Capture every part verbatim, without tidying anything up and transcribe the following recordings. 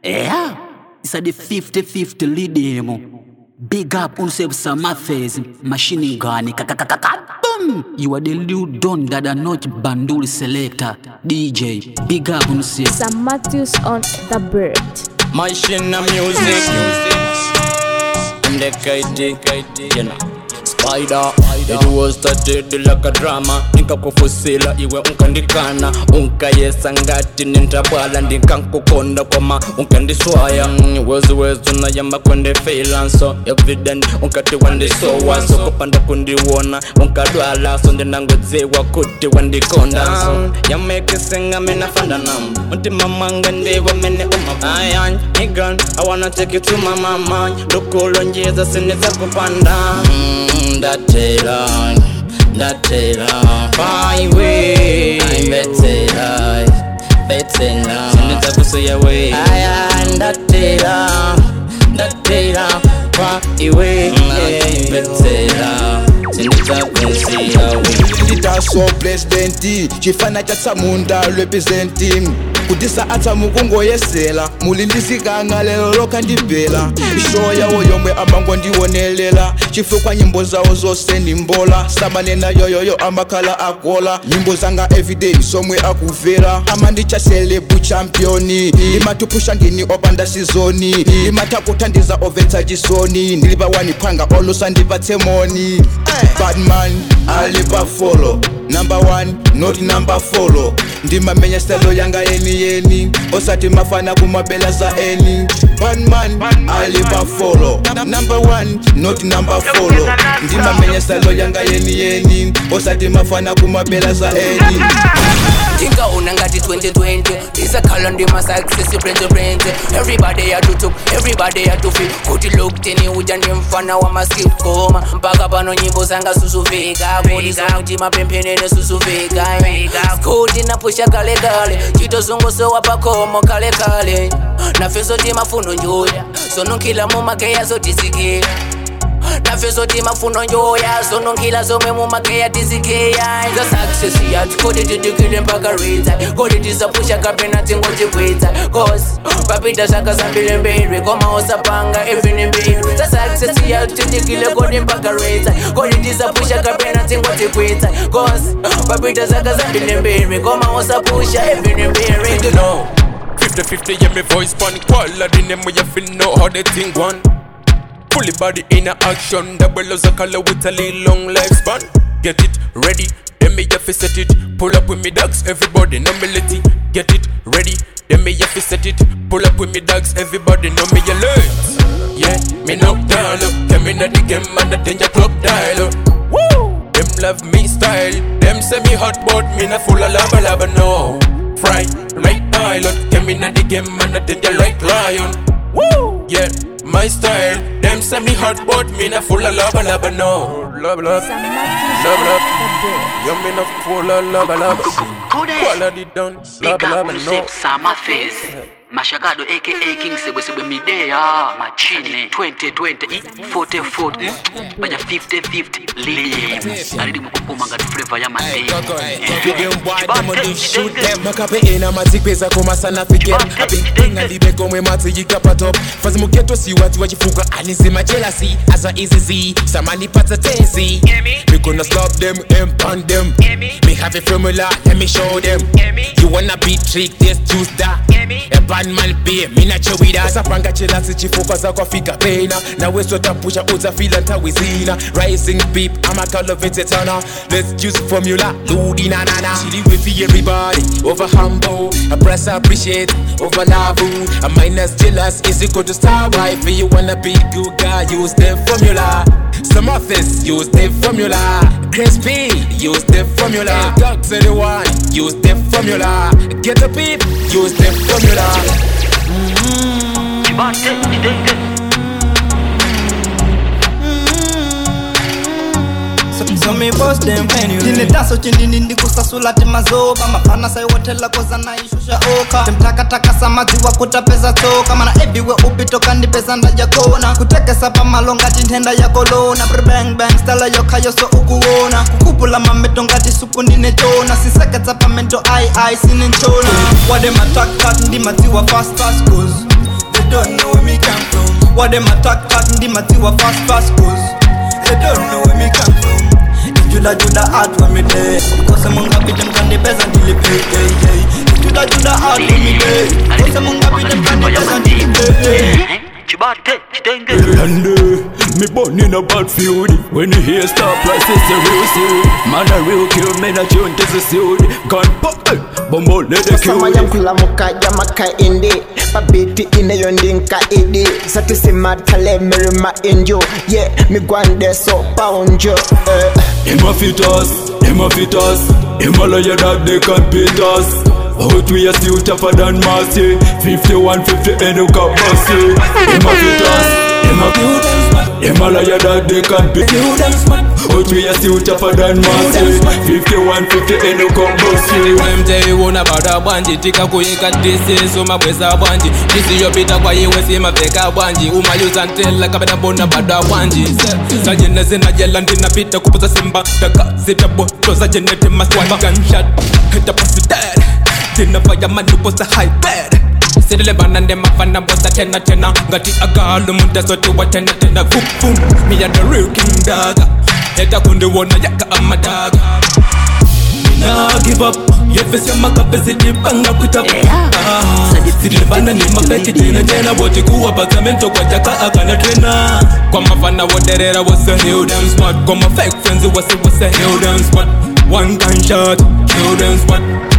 Yeah, it's a the fifty fifty lead demo. Big up on self some face, machine gun, boom. You are the new don that are not bandul selector, D J. Big up on self. Sam Matthews on the bird. Machine music, and the kite, you know. Spider, it was started like a drama. Nika kufusila iwe unkandikana. Unka yesa ngati nintabala. Ndika kukonda koma unkandiswaya. Wezi wezi unayamba kwende failan. So evident unkati wandi sowa. So kupanda kundi wona unkadwala. So ndinangozewa kuti wandi konda. So yameke singa mina fandanam. Unti mamanga ndewa mene umabayan. Nigan, I wanna take you to my mama. Lukolo njeza sineza kupanda. That Taylor, that Taylor, far away. I'm better, better. Send it up to your way. I am that Taylor, that Taylor, far away. I'm better. Send it up to your way. Lita so presidenti, chifana cha Samunda representing. Kudisa ata mugongo yesela, mulindisika ngalelo loka ndibela. Show yawo yomwe abango ndionelela, chifu kwa nyimbo zao zose ni mbola. Samanena yoyoyo amakala akola, nyimbo zanga everyday somwe akuvera. Amandicha celebu championi, imatupusha ngini opanda sizoni. Imatakutandiza oveta jisoni, niliba wanipanga olusa ndiba temoni. Badman, aliba follow. Number one, not number follow. Ndima menya stelo yanga eni eni. Osati mafana kumabela za eni. Badman, aliba follow. Number one, not number follow. Ndima menya stelo yanga eni eni. Osati mafana kumabela za eni. Tinka unangati twenty twenty. This a color ndima success brand brand. Everybody had to talk, everybody had to feel. Kuti look teni uja ndi mfana wa maskip koma. Mpaka pano nyimbo zanga susuvika. Kodi zangu jima pempene ne susuvika. Skodi na pusha kale kale. Chito zungu so wapa komo kale kale. Na feso di mafuno njoya. Sono kila muma kaya so tisike. Na feso di mafuno njoya. Sono kila so me muma kaya tisike. The success yat. Kodi didikile mpaka rita. Kodi disa pusha kapena tingo chikwita. Cause papita shaka sambile mbiri. Koma osa panga evini mbiri. The success yat. Didikile kodi mpaka rita. Kodi disa pusha kapena tingo chikwita. Cause papita shaka sambile mbiri. Koma osa pusha evini mbiri. You know fifty fifty yeah me voice pan quality name where you feel know how they think one. Fully body in a action, double as a color with a little long leg span. Get it ready, then me have to set it. Pull up with me dogs, everybody know me let it. Get it ready, then me have to set it. Pull up with me dogs, everybody know me alert. Yeah, me knock down up, come in at the game and the danger clock dial up. Woo! Them love me style, them say me hot but me not full of lava lava no. Fry, right pilot, come in at the game and the danger like lion. Woo! Yeah. My style, them say me hot but me not full of love love no. Love love, Sam Matthews love on love. the bird. You me not full of love love. Quality done, love Big up love on no. self some face. Mashakado aka King Sebe Sebe Midea Machine twenty twenty forty forty Baja fifty fifty Lead Alidi mkupuma ngati flavor ya Monday. Them boy them on this shoot them. Makape ina matipeza koma sana figet. Abinga libe komwe mati yikapa top. Fazi muketo si watu wajifuga anizima jealousy. As a easy Z, samani pata tenzi. Me gonna stop them and pound them. Me have a formula, let me show them. You wanna beat trick, just choose that. A bad man be, me not show with us. Sapanga jealousy chifuka za kwa fika pena. Na weso tapusha uta feel anta wizina. Rising beep, I'm a color vegetana. Let's use formula, Ludi na na na. Chili with everybody, over humble. I press appreciate, over lavu. A minus jealous, is equal to star wife. You wanna be good guy, use the formula. Some office, use the formula. Crispy, use the formula. Dog to the one, use the formula. Get a peep, use the formula. So me boss them anyway. Dine daso chindi nindi kusasula timazoba. Mafana say wotela koza na ishusha oka. Temtaka taka samazi wa kutapeza toka. Mana ebiwe upitoka ndi pesa ndaja kona. Kuteke sapa malonga tintenda ya kolona. Brr bang bang stala yoka yoso ukuona. Kukupula mametonga tisupu ndine chona. Siseke zapa mento ai ai sinin chona. Wade matak kat ndi maziwa fast fast cause They don't know where me come from. What them attack at the matiwa fast fast goes. They don't know where me come from. If you da juda hard for me day, because I'm gonna be them can the best until they pay. If you da juda hard for me day, because I'm gonna be them can the best until they pay. And uh, me born in a bad feud. When you hear stop like it's a real suit. Man a real kill, man a tune to the suit. Gun pop, eh, bombo let the kill. Sama yang kula muka jamaka indi Pabiti ine yondinka idi Sati si mad kale mirima injo Yeah, mi gwande so poundjo Him a fit us, him a fit us. Himalaya that they can beat us. Out we are still tougher than Marcy. Fifty-one, fifty, Enuka Bossy. Him a fit us, him a fit us. Himalaya that they can beat us. Out we are still tougher than Marcy. Fifty-one, fifty, Enuka Bossy. M J una bada banji tika kuyika disi suma bweza banji disi yopita kwa iwe sima veka banji umayuza ntela kabena bona bada banji sa jene zina jela ndina pita kupuza simba taka zita boto za jene tima swamba gunshot hit up us dead dina fire man was a high bed sidile banande mafana bosa tena tena ngati agalo munta sote wa tena tena boom boom me and the real king daga heta kunde wona yaka amadaga Nah, give up. You ever see my capacity bang up with up? Ah, sidile banande mafeti tena tena wote kuwa basamento kwa jaka akana tena kwa mafana woderera was a hell damn smart kwa my fake friends was a was a hell damn smart one gunshot kill them spot.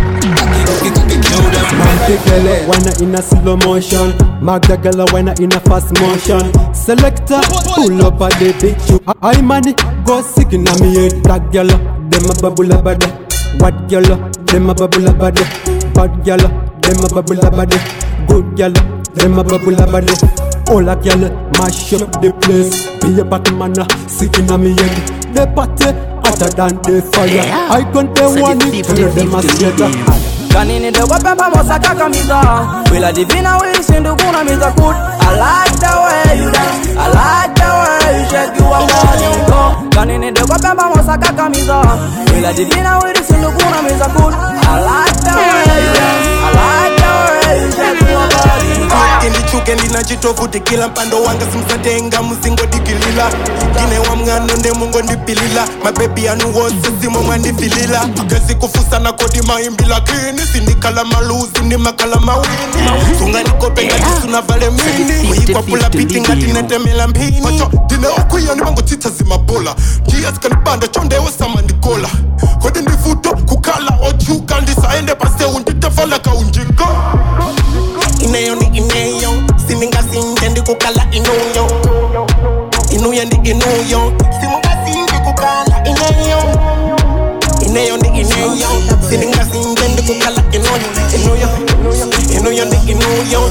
Mantikele when I in a slow motion, Magdagala when I in a fast motion. Selector pull up at the picture. I money go sick in a me head. That gyal, dem a bubble body. What gyal, dem a bubble body. Bad gyal, dem a bubble body. Good gyal, dem a bubble body. All a gyal mash up the place. Be a Batman sick in a me head. The party hotter than the fire. I can't tell one it to them a scatter. Kanini de wapemba mosaka kamiza Wila divina wishindu kuna miza kut I like the way you dance I like the way you shake you are morning go Kanini de wapemba mosaka kamiza Wila divina wishindu kuna miza kut I like the way you dance I like the way you shake you are morning go Ini chuke ndina chitofu tikila mpando wanga simsatenga musingo dikilila Gine wa mngano nde mungo ndipilila Mabebi anu wose simo mwandifilila Gezi kufusa na kodi maimbila kini Sinikala maluzi ni makala mawini Sunga niko penga jisu na vale mini Mwikwa pula piti ngati netemela mpini Macho dine okuya ni mango tita zimabola Jias kanibanda chonde osama nikola Kodi ndifuto kukala ojuka Ndisa ende pase undite vala ka unjika Ineyo ni ineyo Siminga sinjendi kukala inuyo Inuya ndi inuyo Simunga sinjendi kukala ineyo Ineyo ndi ineyo Siminga sinjendi kukala inuyo Inuyo, inuyo ndi inuyo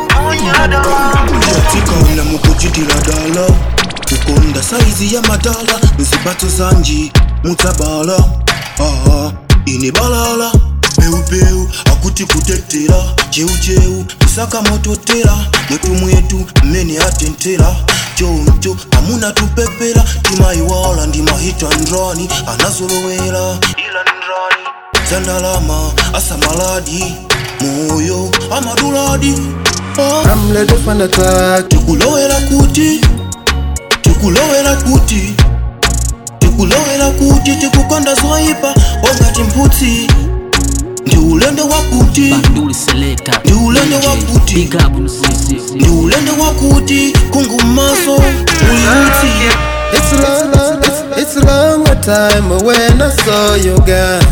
Tika una mukujitira dala Ukonda saizi ya madala Nsipato zanji mutabala Ah, ini balala Peu peu, akuti kutetera Jeu jeu, misaka mototera Mwetu mwetu, mene atentera Jonjo, amuna tupepera Tima iwala, ndima hit and run Anazolowera, ila nrani Zandalama, asamaladi Moyo, amaduladi oh. I'm ready for the attack. Tukulowera kuti Tukulowera kuti Tukulowera kuti Tukukonda zwaipa Ongati mputi Ndi ulende wakuti Banduli selector Ndi ulende wakuti Big up Msisi Ndi ulende wakuti Kungu maso Uliuti It's long, long, it's, it's long a time when I saw you girl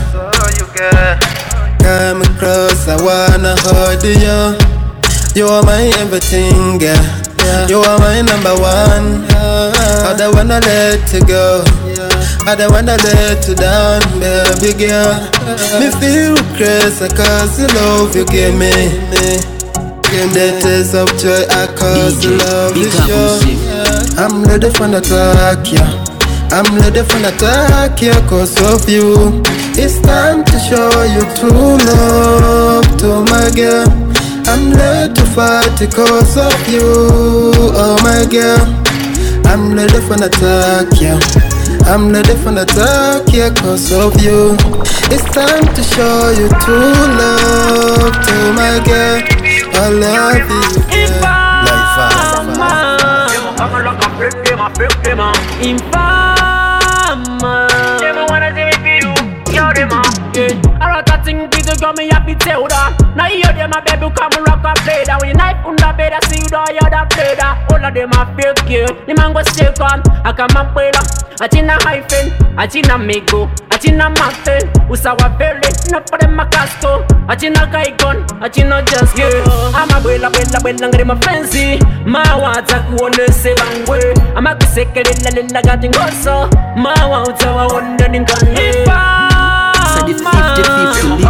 Come across, I wanna hold you You are my everything, girl You are my number one I don't wanna let you go I don't wanna let you down, baby girl Me feel crazy cause the love you give me The taste of joy I cause the love you show I'm ready for the attack, yeah I'm ready for the attack, yeah, cause of you It's time to show you true love to my girl I'm ready to fight because of you, oh my girl I'm ready for the attack, yeah I'm ready for the attack, yeah, cause of you It's time to show you true love to my girl I love you, girl. them a fake them a informer. Them a wanna see me feel yo them a yeah. I rock a thing to go me happy tell that. Now you them a baby come rock a play that. When you knife under bed I see you do you that play that. All of them a fake you. The man go still come. I come a play that. I china hyphen, I china mego, I china mafe, usawa vele, na pare makasto, I china kaikon, I china just yeah. I'm a bella bella bella ngari ma fancy, ma wata kuone se bangwe, I'm a kuseke lilla lilla gati ngoso, ma wata wa wonde ninkane. So the fifty fifty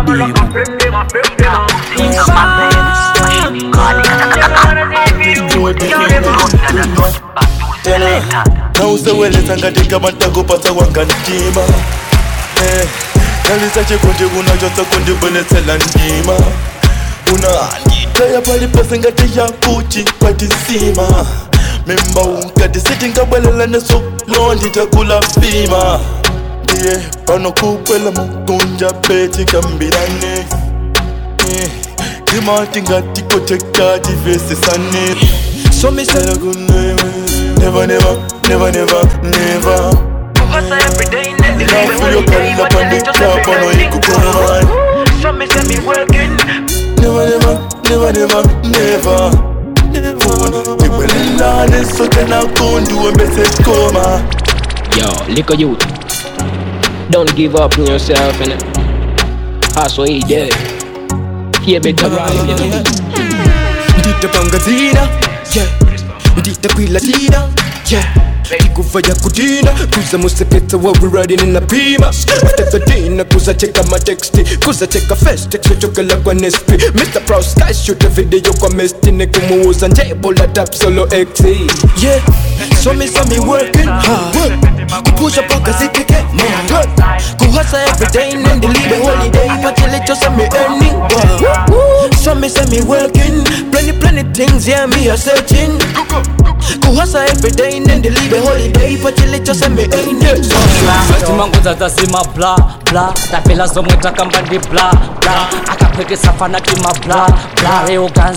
Tena, na useweleza ngatika matako pasa wangantima Eh, nalisa chikundi unajosa kundi bonetsela ndima Unaandita ya pali pasa ngati ya kuchi kwa tisima Memba unkati siti ngabwelela neso londi takula pima Diye, pano kukwela mukunja peti kambirane Eh, kimati ngati kote kati vese sane So me say never, never, never, never, never. Every day, every day, Now feel your curl up on the top, I know you could go on. Show me, send me working. Never, never, never, never, never, never. You will learn it, so then I'll go and do a message coma. Yo, liquor youth, don't give up on yourself, innit? Hustle eat dead. Here better rhyme, you know. Ndita pangazina, yeah. Ndita kwilatina, yeah. Ikufanya kudina, kuza musepeta while we riding in a Pima. After the dinner, kuza cheka my texti, kuza cheka fest, text choka la kwa nespi. Mister Proud Sky shoot a video kwa mesti, nekumuuza nje bola tap solo X. Yeah, so me so me working hard, kupusha paka zikeke mad, kuhasa every day and leave a holiday, party let you say me earning wow. So me say me working, plenty plenty things, yeah me a searching. Kuhasa every day and leave a holiday, party let you say me earning Fati mangu zazima bla bla, tafela zomweta kamba ndi bla bla, akapeke safana kima bla bla, reo gans,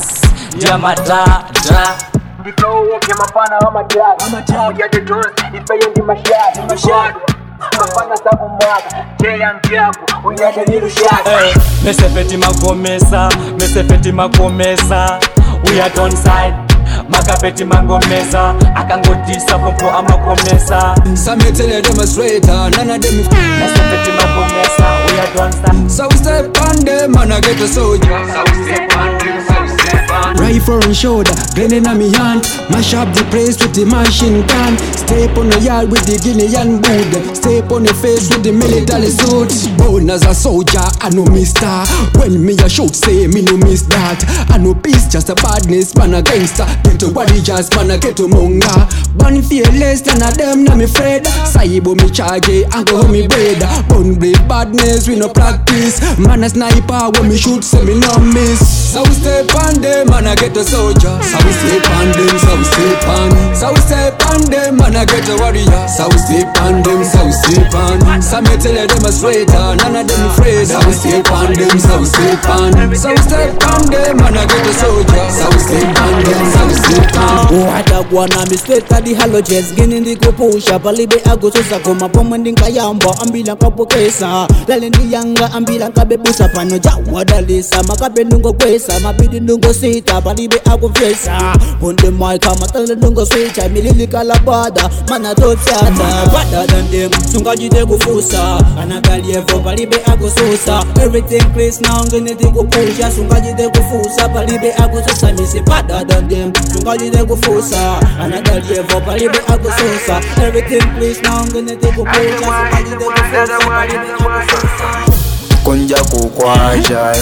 diamada dra. Ndiko uke mapana wa majad, uya the doors, ifaye ndi mashad, mashad. Mapana sabu mwaga, jaya mkiaku, uya the little shad. Mese feti magomesa, mese feti magomesa, we are on side. Makapeti mangomesa, akangodisa popo amakomesa. Some you tell them a straighter, none of them. Mese feti magomesa, we are on side. So we step on them and I get a soldier. So we step on them, so we step on them. Rifle on shoulder, gun in my hand. Mash up the place with the machine gun. Step on the yard with the Guinean boot. Step on the face with the military suit. Born as a soldier, I no mister. When me a shoot, say me no miss that. I no peace, just a badness, man a gangster. Get to body just man a get to monga. Born fearless, than a them na me afraid. Saibo me charge, I go home me bread. Born brave badness, we no practice. Man a sniper, when me shoot, say me no miss. So we step on them, man a get a soldier. So we step on them, so we step on. So we step on them, man I get a warrior. So we step on them, so we step on. Some you tell them a straighter, none of them afraid. So we step on them, so we step on. So we step on them, man I get a soldier. So we step on them, so we step on. Watagwana mistake di halogens gini ndiko pusha palibe agososa koma pomwe ndinkayamba ambila kapokesa lale ndiyanga ambila kabebusa pano jawadalisa makabe ndungo kwesa mabidi ndungo sita palibe akufesa onde maika matale ndungo switcha milili kalabada mana topsata better than them sungajite kufusa anagalievo palibe agososa everything clears now ngene ndiko pusha sungajite kufusa palibe agososa misi better than them sungajite kufusa anagalievo palibe agososa everything clears now ngene ndiko pusha sungajite kufusa palibe agososa kunja kukwasha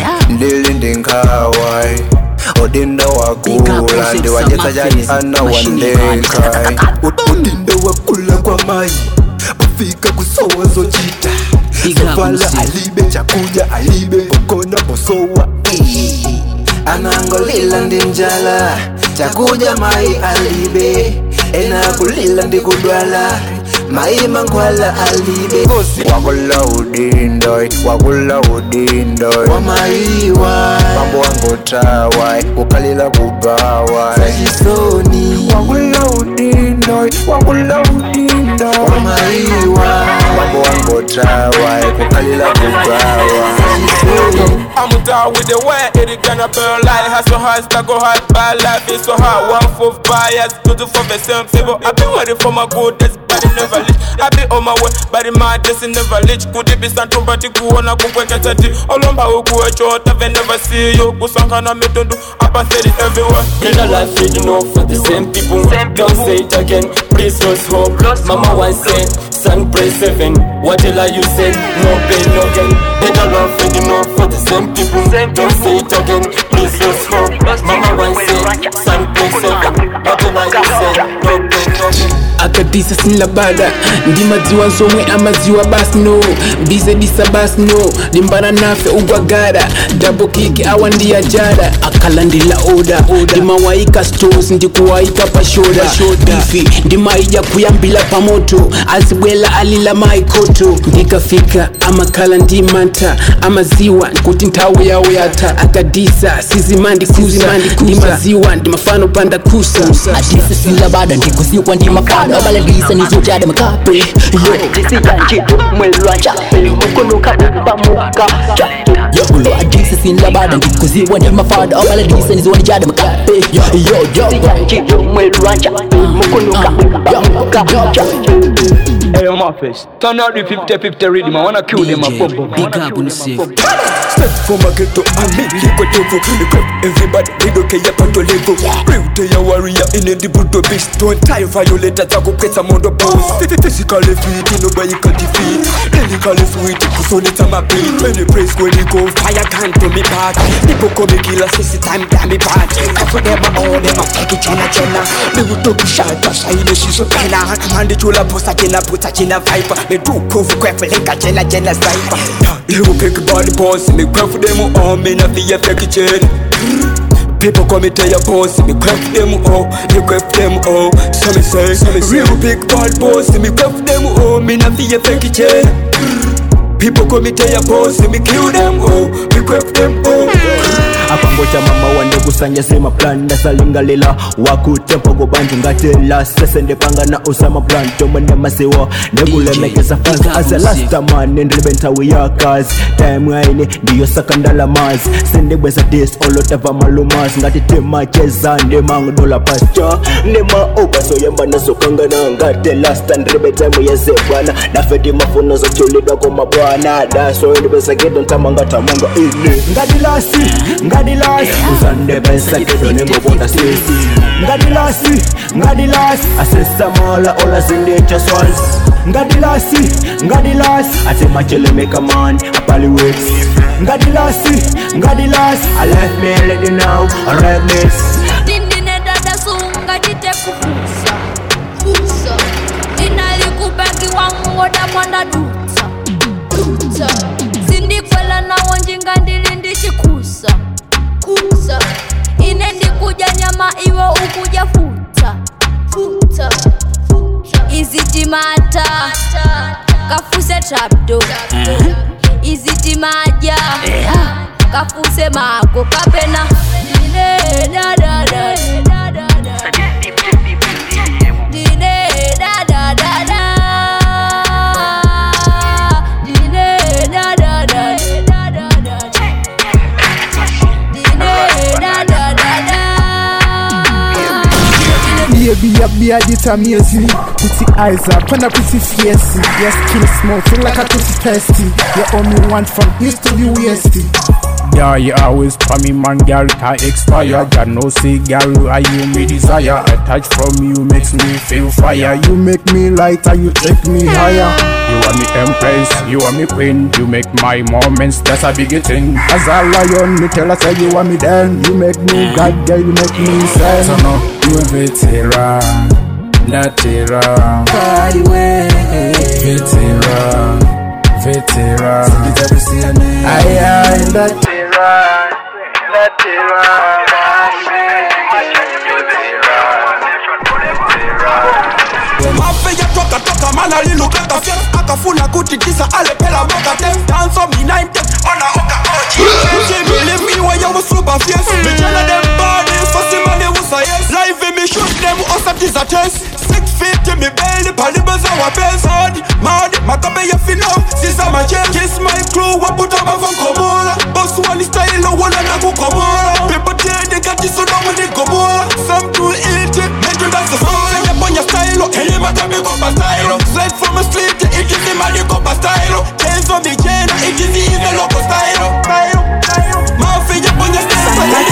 ndili ndinkawai odinda wakula ndi wajesa jani ana wandeka odinda wakula kwa mai bafika kusowa zochita sofala alibe chakuja alibe pokona posowa anangolila ndi njala chakuja mai alibe ena kulila ndi kudwala mai mankwala alibe wakula udindoi wakula udindoi wamaiwa mambo wangu tawai ukalila kubawa sajisoni wakula udindoi udindoy wakula udindoy Wamaiwa Mambo wango trawa kukalila kutrawa I'm down with the way it gonna burn like hustle hard, stack go hard, bad life is so hard. One for bias, two to for the same favor. I been waiting for my good, that's but it never leach. I be on my way, but it my destiny never leach. Could it be something but you go on a cook and get it? All on my go at your I've never see you. Go some kind of me don't do, I pass it everywhere. In a life you know for the same people. Don't say it again, please lose hope. Mama once said, son pray seven. What the lie you said, no pain, no gain. In a life you know for the same people. Don't say it again, please lose hope. Mama once said, son pray seven. What the lie you said, no pain, no gain. Akadisa sinla bada ndi madziwa nsomwe amadziwa basi no bize disa basi no limbana nafe ugwagada double kick awa ndi ajada akalandila oda ndimawaika stores ndikuwaika pa shoda bifi ndimaija kuyambila pamoto azibwela alila maikoto ndikafika amakala ndimanta amaziwa kuti nthawe yawo yata akadisa sizimandi kusa ndimaziwa ndimafano panda kusa adisa sinla bada ndikuziwa ndimafano abalalisa nizojada makape yo disiyanji mwelwa chape mukonoka upamuka yo ulo adisa sinla bada ndikuziwa ndimafano abalalisa nizojada makape yo yo disiyanji mwelwa chape mukonoka upamuka Hey, yo, my face. Turn out the fifty fifty rhythm. I wanna kill them. Big up on the safe. Step from a ghetto and make liquid devil. Everybody, we don't care about the level. Real day a warrior in the Buddha beast. Don't tie violator, Taco Pets among the boss. Physically fit, nobody can defeat. Lyrically sweet, cause only time I beat. When the praise when you go, fire can't to me back. People call me killer, sixty time, damn me back. For them, I own them, I take it, Jenna, Jenna. They will talk shot, that's how you know she's so penna. Man, the chula post, I cannot put a Jenna viper. Me do proof, crap, like a Jenna, Jenna sniper. You pick body boss, me cry for them all, me not be a fake chain. People call me tell your boss, me cry for them all, me cry for them all. So me say, real big bad boss, me cry for them all, me not be a fake chain. People call me tell your boss, me kill them all, me cry for them all. apangocha mama wande kusanya sema plan ndasalingalila wakutempo gobanji ngatela sese ndepanga na Osama plan tomene masewa negulemekeza fans as a last man ndribenta wiyakas time waine ndiyo sakandala maz sendebweza this olotava malumas ngati tema cheza ndemangu dola pastor nema oba so yamba nasokangana ngate last ndribeta muyeze bwana nafedi mafuno za chulidwa kwa mabwana da so ndibeza gedo ntamanga tamanga ine ngadilasi ngadilasi uzande pensa kedo nemobonda sisi ngadilasi ngadilasi asesa mala ola zindecha swans ngadilasi ngadilasi asema chele make a man apali wits ngadilasi ngadilasi I left me let you know I read this Dindine dada sunga jite kufusa Fusa Inalikubegi wangu oda mwanda duta Duta Sindi kwela na wanjinga ndilindi chikusa Kusa Inendi kuja nyama iwe ukuja futa Futa Izitimata Kafuse trapdo Izitimaja Kafuse mako kapena Dine da da da da da da Dine da da da da Dine da da da da da da Dine da da da da Baby, I be a bit amazing. Pretty eyes up, and a pretty face. Your skin smooth, feel like a pretty tasty. You only one from east to the west. Yeah, you always for me, man, girl, can't expire. Got no cigar, are you me desire? A touch from you makes me feel fire. You make me lighter, you take me higher. You are me empress, you are me queen. You make my moments, that's a big thing. As a lion, me tell us how you are me then. You make me God, girl, you make me insane. So no, you a veteran, not veteran. Body way, veteran, veteran. I am that. Mafia toka toka mana lilu kata fiat akafuna kutikisa alepela mokate dance on me nine ten ona oka oji she believe me when you was super fierce me tell them body so see man they was a yes live me shoot them us at this a test six feet me belly, pali baza wa pesad. Mad, makabe ya finam, sisa ma jet. Kiss my crew, wa put up from Komola. Boss one style, wala na ku Komola. People tell they got this so down with the Komola. Some do it, make you dance the song. Say up on your style, hey, makabe go pa style. Slide from a street, it is the money go pa style. Change from the chain, it is the even local style. Mafia up on your style,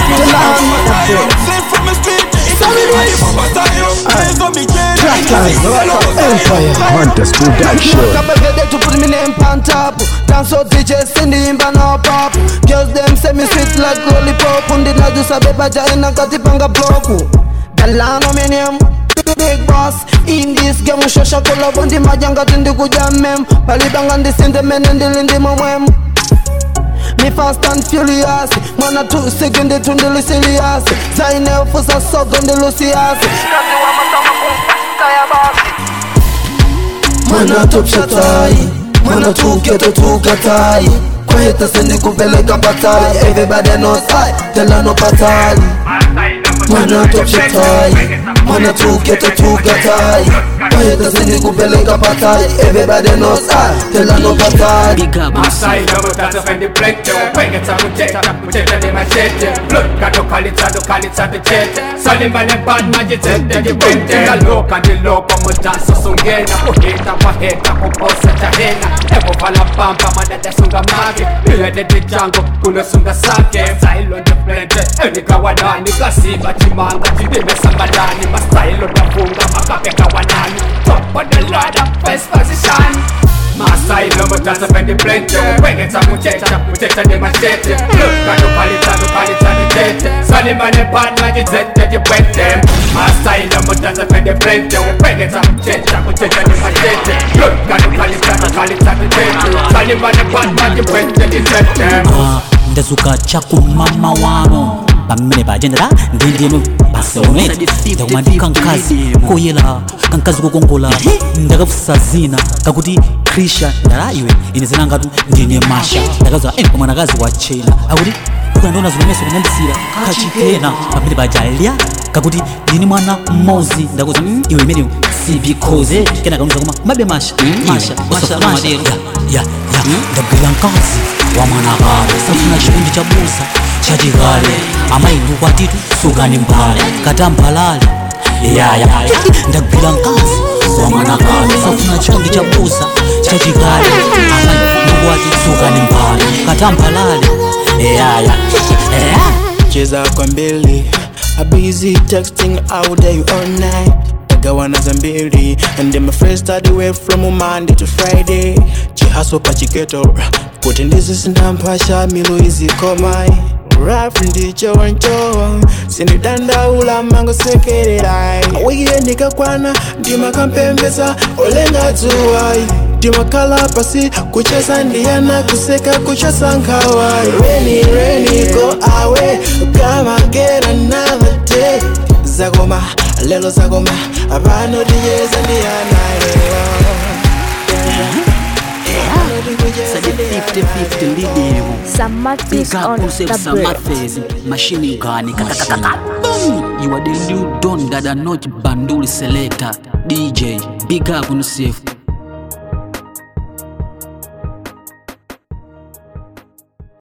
slide from a street, it is the money go pa style. Change from the chain, it is the even local style. Hunters production. To put me name on top. Dance out D J send the imba no pop. Girls them say me sweet like lollipop. Undi na jusa beba ja ena kati panga bloku. Dalano me name big boss. In this game shosha kola bondi majanga tundi kujamem. Palibanga ndi sende menendi lindi mwem. Me fast and furious. Mana two second tundi lisilias. Zaine ufusa sogondi lucias. Kazi wa matama kumfasta ya basi. Mana top shatai, mana tuketo tukatai. Kwa hita sendi kupeleka patai. Everybody knows I, tell no patali. Mana top shatai, mana tuketo tukatai. Kwa hita sendi kupeleka patai. Everybody knows I, tell no patali. Masai double tata fendi plate. Wenge tamu cheta, mcheta di machete. Blood kato kalita do kalita di chete. Salimba ne bad majitete di wente. La loka di loka mudansa sungena. Kuhita waheta kuposa tahena. Eko vala pampa madada sunga mage. Ilede di jango kuno sunga sake. Style on the plente. Eni kawanani kasiba chimanga. Chidime sambalani. Ma style on the funga makape kawanani. Top of the ladder, first position. Masai no mutasa fendi plente. Wenge tamu cheta, mcheta di machete. Look kato kalita do kalita di chete. Salimba ne bad majitete di wente. Masai no mutasa fendi plente. Wenge tamu cheta, mcheta di machete. Look kato kalita do kalita di chete. Salimba ne bad majitete di chete. Ndazuka chaku mama wano bamene bajendera ndindinu pasone ndakumandika nkazi koyela kankazi kukongola ndakafusa zina kakuti krisha ndala iwe ine zina ngatu ndine masha ndakaza ene kwa mwanakazi wa chena akuti ukandona zimemeso kunandisira kachikena bamene bajalya kakuti ndini mwana mmozi ndakuza iwe imene si because kena kanuza kuma mabe masha masha masha masha ya ya ndabwira nkazi wa mwanakazi safuna chikundi cha busa chachikale amaindu kwatitu sukani mbale katambalale yaya ndagwira nkazi wa mwanakazi safuna chikundi cha busa chachikale amaindu kwatitu sukani mbale katambalale yaya cheza kwa mbili a busy texting all day all night. Gawana zambili and then my friends started away from Monday to Friday. Chihaso pachiketo putting this is ndampasha milo izi komai. Rap ndicho wancho sini danda ula mango sekererai. Wige nika kwana ndima kampembeza olenga tuwai. Ndima kala pasi kuchesa ndiana kuseka kuchesa nkawai. Rainy rainy go away come and get another day. Zagoma lelo zagoma abano diyeza ndiana fifty fifty lidemo Samatis on the break. Machine gun kakakaka. Boom! You are the new Don Dada Not Banduli selector D J. Big up on yourself.